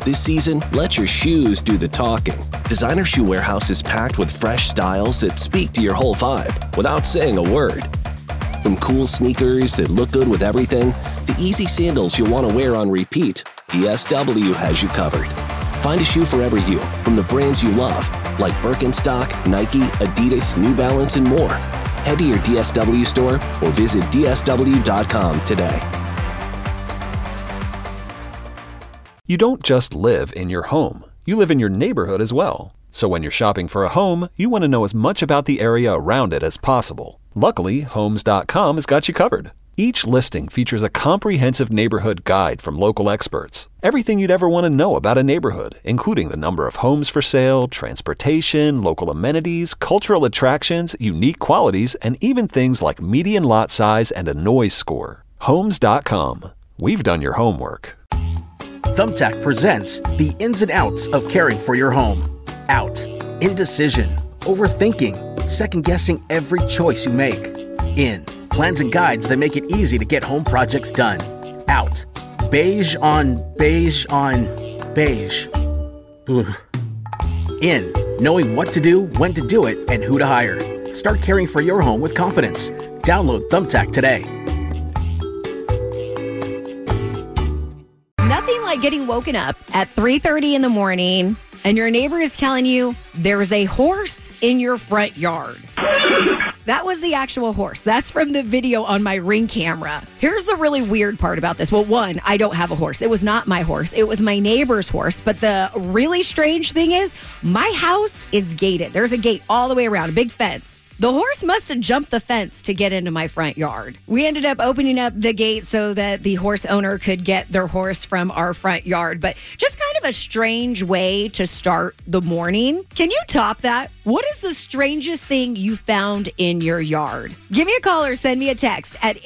This season, let your shoes do the talking. Designer Shoe Warehouse is packed with fresh styles that speak to your whole vibe without saying a word. From cool sneakers that look good with everything, to easy sandals you'll want to wear on repeat, DSW has you covered. Find a shoe for every you, from the brands you love, like Birkenstock, Nike, Adidas, New Balance, and more. Head to your DSW store or visit dsw.com today. You don't just live in your home. You live in your neighborhood as well. So when you're shopping for a home, you want to know as much about the area around it as possible. Luckily, Homes.com has got you covered. Each listing features a comprehensive neighborhood guide from local experts. Everything you'd ever want to know about a neighborhood, including the number of homes for sale, transportation, local amenities, cultural attractions, unique qualities, and even things like median lot size and a noise score. Homes.com. We've done your homework. Thumbtack presents the ins and outs of caring for your home. Out. Indecision. Overthinking. Second-guessing every choice you make. In. Plans and guides that make it easy to get home projects done. Out. Beige on beige on beige. Ugh. In. Knowing what to do, when to do it, and who to hire. Start caring for your home with confidence. Download Thumbtack today. Nothing like getting woken up at 3:30 in the morning and your neighbor is telling you there's a horse in your front yard. That was the actual horse. That's from the video on my Ring camera. Here's the really weird part about this. Well, one, I don't have a horse. It was not my horse. It was my neighbor's horse. But the really strange thing is my house is gated. There's a gate all the way around, a big fence. The horse must have jumped the fence to get into my front yard. We ended up opening up the gate so that the horse owner could get their horse from our front yard. But just kind of a strange way to start the morning. Can you top that? What is the strangest thing you found in your yard? Give me a call or send me a text at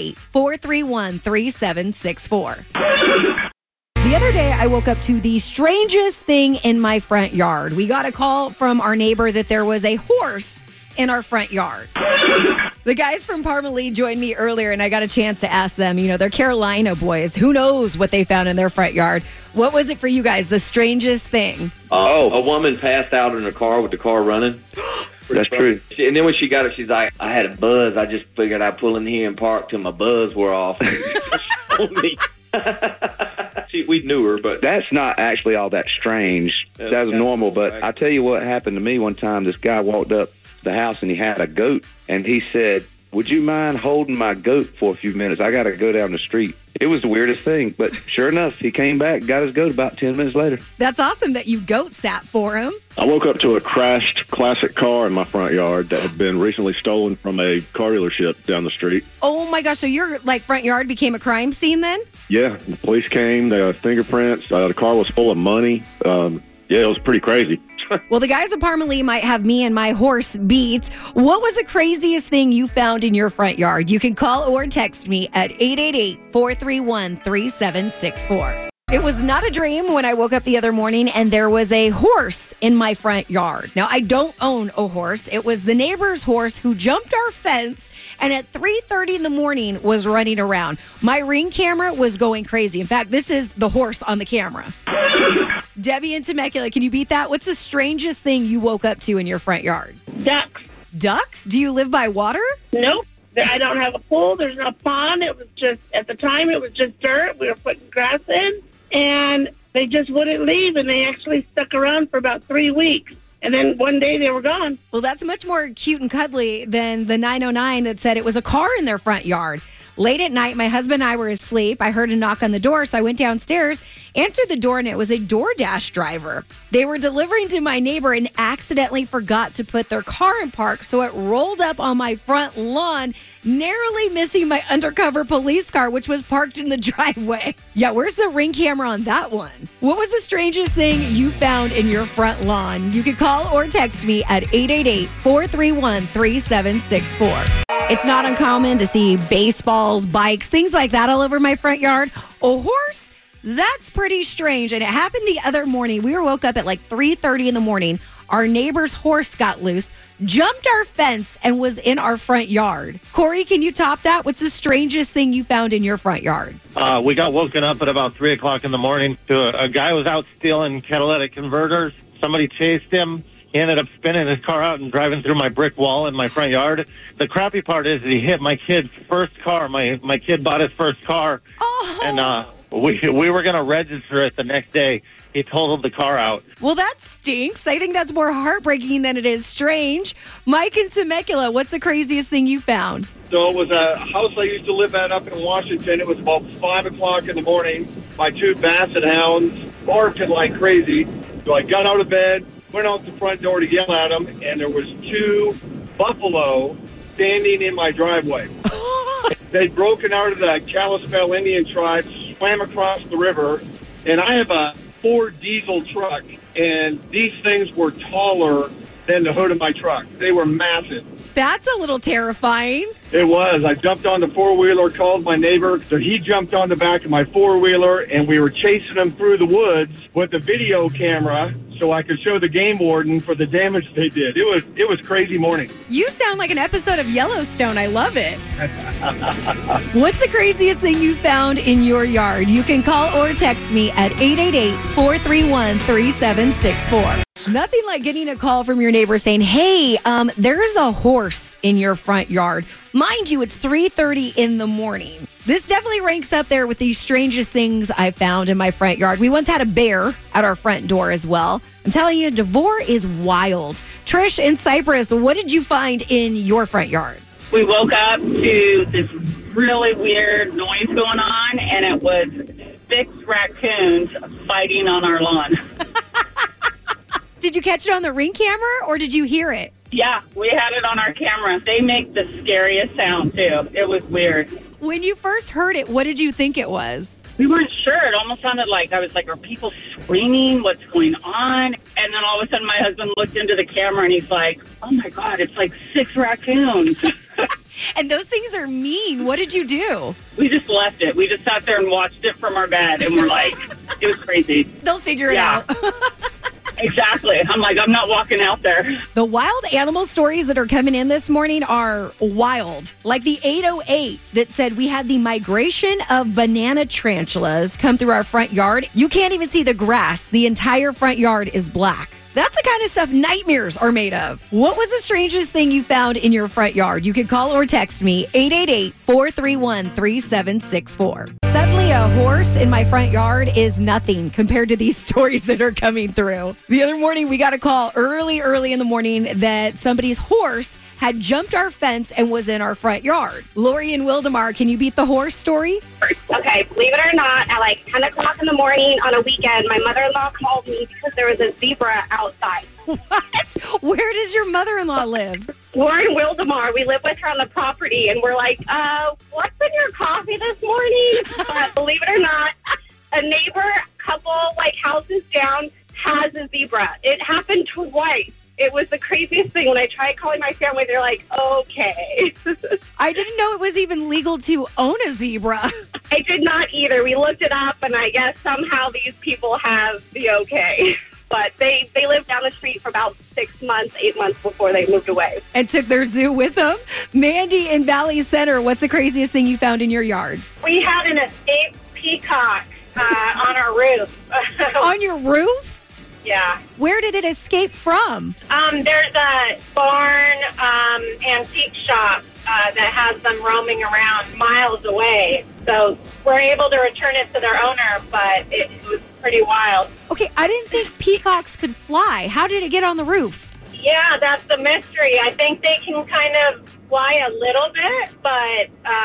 888-431-3764. The other day, I woke up to the strangest thing in my front yard. We got a call from our neighbor that there was a horse in our front yard. The guys from Parmalee joined me earlier, and I got a chance to ask them, they're Carolina boys. Who knows what they found in their front yard? What was it for you guys, the strangest thing? A woman passed out in her car with the car running. That's true. And then when she got it, she's like, I had a buzz. I just figured I'd pull in here and park till my buzz wore off. We knew her, but that's not actually all that strange. That was normal. But I tell you what happened to me one time. This guy walked up the house and he had a goat, and he said, would you mind holding my goat for a few minutes? I got to go down the street. It was the weirdest thing, but sure enough, he came back, got his goat about 10 minutes later. That's awesome that you goat sat for him. I woke up to a crashed classic car in my front yard that had been recently stolen from a car dealership down the street. Oh my gosh, so your front yard became a crime scene then? Yeah, the police came, the fingerprints, the car was full of money. Yeah, it was pretty crazy. Well, the guys at Parmalee might have me and my horse beat. What was the craziest thing you found in your front yard? You can call or text me at 888-431-3764. It was not a dream when I woke up the other morning and there was a horse in my front yard. Now, I don't own a horse. It was the neighbor's horse who jumped our fence and at 3:30 in the morning was running around. My Ring camera was going crazy. In fact, this is the horse on the camera. Debbie in Temecula, can you beat that? What's the strangest thing you woke up to in your front yard? Ducks. Ducks? Do you live by water? Nope. I don't have a pool. There's no pond. It was just, at the time, it was just dirt. We were putting grass in, and they just wouldn't leave, and they actually stuck around for about 3 weeks. And then one day they were gone. Well, that's much more cute and cuddly than the 909 that said it was a car in their front yard. Late at night, my husband and I were asleep. I heard a knock on the door, so I went downstairs, answered the door, and it was a DoorDash driver. They were delivering to my neighbor and accidentally forgot to put their car in park, so it rolled up on my front lawn, narrowly missing my undercover police car, which was parked in the driveway. Yeah, where's the Ring camera on that one? What was the strangest thing you found in your front lawn? You can call or text me at 888-431-3764. It's not uncommon to see baseballs, bikes, things like that all over my front yard. A horse? That's pretty strange. And it happened the other morning. We were woke up at like 3:30 in the morning. our neighbor's horse got loose, jumped our fence, and was in our front yard. Corey, can you top that? What's the strangest thing you found in your front yard? We got woken up at about 3 o'clock in the morning to a guy was out stealing catalytic converters. Somebody chased him. He ended up spinning his car out and driving through my brick wall in my front yard. The crappy part is that he hit my kid's first car. My kid bought his first car, and we were going to register it the next day. He totaled the car out. Well, that stinks. I think that's more heartbreaking than it is strange. Mike in Temecula, what's the craziest thing you found? So it was a house I used to live at up in Washington. It was about 5 o'clock in the morning. My 2 basset hounds barking like crazy. So I got out of bed, went out the front door to yell at them, and there was 2 buffalo standing in my driveway. They'd broken out of the Kalispel Indian tribe, swam across the river, and I have a Ford diesel truck, and these things were taller than the hood of my truck. They were massive. That's a little terrifying. It was. I jumped on the four-wheeler, called my neighbor, so he jumped on the back of my four-wheeler, and we were chasing them through the woods with the video camera so I could show the game warden for the damage they did. It was crazy morning. You sound like an episode of Yellowstone. I love it. What's the craziest thing you found in your yard? You can call or text me at 888-431-3764. Nothing like getting a call from your neighbor saying, hey, there's a horse in your front yard. Mind you, it's 3:30 in the morning. This definitely ranks up there with the strangest things I found in my front yard. We once had a bear at our front door as well. I'm telling you, Devore is wild. Trish in Cyprus, what did you find in your front yard? We woke up to this really weird noise going on, and it was 6 raccoons fighting on our lawn. Did you catch it on the Ring camera, or did you hear it? Yeah, we had it on our camera. They make the scariest sound, too. It was weird. When you first heard it, what did you think it was? We weren't sure. It almost sounded like, I was like, are people screaming? What's going on? And then all of a sudden, my husband looked into the camera, and he's like, oh, my God, it's like 6 raccoons. And those things are mean. What did you do? We just left it. We just sat there and watched it from our bed, and we're like, it was crazy. They'll figure it out. Exactly. I'm like, I'm not walking out there. The wild animal stories that are coming in this morning are wild. Like the 808 that said we had the migration of banana tarantulas come through our front yard. You can't even see the grass. The entire front yard is black. That's the kind of stuff nightmares are made of. What was the strangest thing you found in your front yard? You can call or text me, 888-431-3764. Suddenly a horse in my front yard is nothing compared to these stories that are coming through. The other morning, we got a call early in the morning that somebody's horse had jumped our fence and was in our front yard. Lori and Wildemar, can you beat the horse story? Okay, believe it or not, at like 10 o'clock in the morning on a weekend, my mother-in-law called me because there was a zebra outside. What? Where does your mother-in-law live? We're in Wildemar. We live with her on the property, and we're like, what's in your coffee this morning? But believe it or not, a neighbor, couple, like houses down, has a zebra. It happened twice. It was the craziest thing. When I tried calling my family, they're like, okay. I didn't know it was even legal to own a zebra. I did not either. We looked it up, and I guess somehow these people have the okay. But they lived down the street for about 6 months, 8 months before they moved away. And took their zoo with them? Mandy in Valley Center, what's the craziest thing you found in your yard? We had an escaped peacock on our roof. On your roof? Yeah. Where did it escape from? There's a barn antique shop that has them roaming around miles away. So we're able to return it to their owner, but it was pretty wild. Okay, I didn't think peacocks could fly. How did it get on the roof? Yeah, that's the mystery. I think they can kind of fly a little bit, but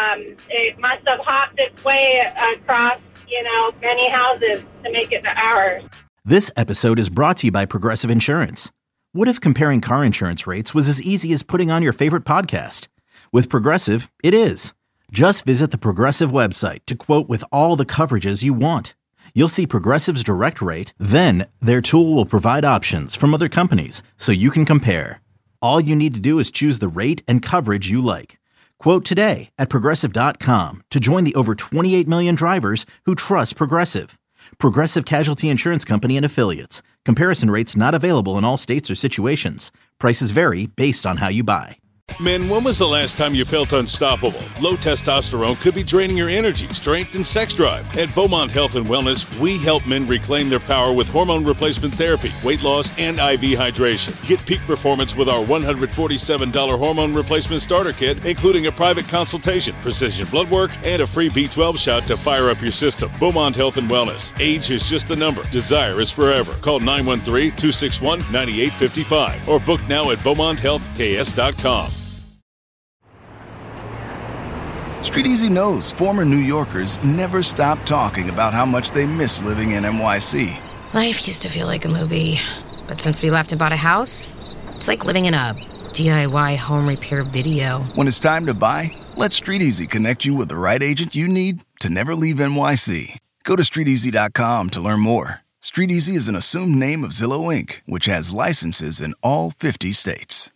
it must have hopped its way across, many houses to make it to ours. This episode is brought to you by Progressive Insurance. What if comparing car insurance rates was as easy as putting on your favorite podcast? With Progressive, it is. Just visit the Progressive website to quote with all the coverages you want. You'll see Progressive's direct rate, then their tool will provide options from other companies so you can compare. All you need to do is choose the rate and coverage you like. Quote today at Progressive.com to join the over 28 million drivers who trust Progressive. Progressive Casualty Insurance Company and Affiliates. Comparison rates not available in all states or situations. Prices vary based on how you buy. Men, when was the last time you felt unstoppable? Low testosterone could be draining your energy, strength, and sex drive. At Beaumont Health and Wellness, we help men reclaim their power with hormone replacement therapy, weight loss, and IV hydration. Get peak performance with our $147 hormone replacement starter kit, including a private consultation, precision blood work, and a free B12 shot to fire up your system. Beaumont Health and Wellness. Age is just a number. Desire is forever. Call 913-261-9855 or book now at BeaumontHealthKS.com. Street Easy knows former New Yorkers never stop talking about how much they miss living in NYC. Life used to feel like a movie, but since we left and bought a house, it's like living in a DIY home repair video. When it's time to buy, let Street Easy connect you with the right agent you need to never leave NYC. Go to StreetEasy.com to learn more. Street Easy is an assumed name of Zillow Inc., which has licenses in all 50 states.